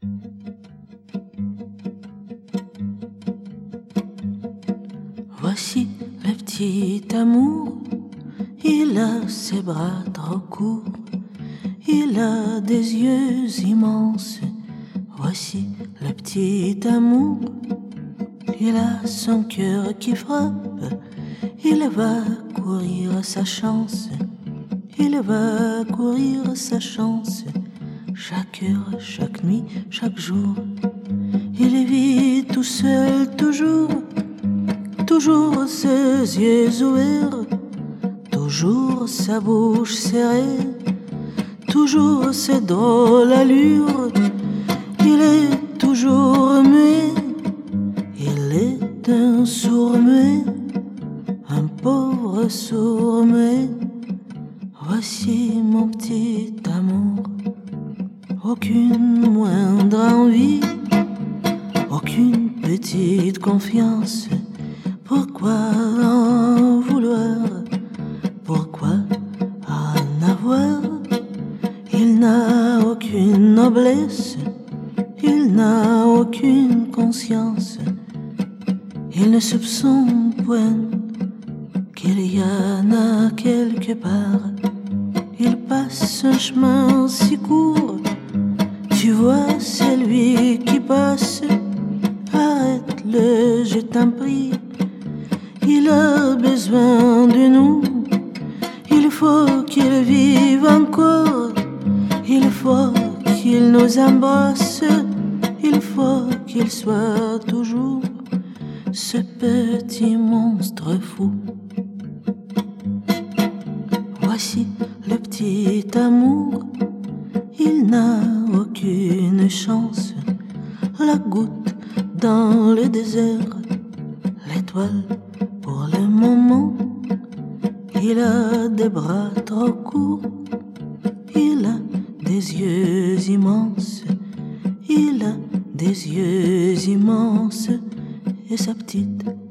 Voici le petit amour, il a ses bras trop courts, il a des yeux immenses. Voici le petit amour, il a son cœur qui frappe, il va courir sa chance, il va courir sa chance. Chaque heure, chaque nuit, chaque jour, il vit tout seul toujours, toujours ses yeux ouverts, toujours sa bouche serrée, toujours ses drôles allures. Il est toujours muet, il est un sourd-muet, un pauvre sourd-muet. Voici mon petit amour, aucune moindre envie, aucune petite confiance. Pourquoi en vouloir? Pourquoi en avoir? Il n'a aucune noblesse, il n'a aucune conscience. Il ne soupçonne point qu'il y en a quelque part. Il passe un chemin si court, tu vois, c'est lui qui passe. Arrête-le, je t'en prie. Il a besoin de nous, il faut qu'il vive encore, il faut qu'il nous embrasse, il faut qu'il soit toujours ce petit monstre fou. Voici le petit amour, il n'a aucune chance. La goutte dans le désert, l'étoile pour le moment. Il a des bras trop courts, il a des yeux immenses, il a des yeux immenses et sa petite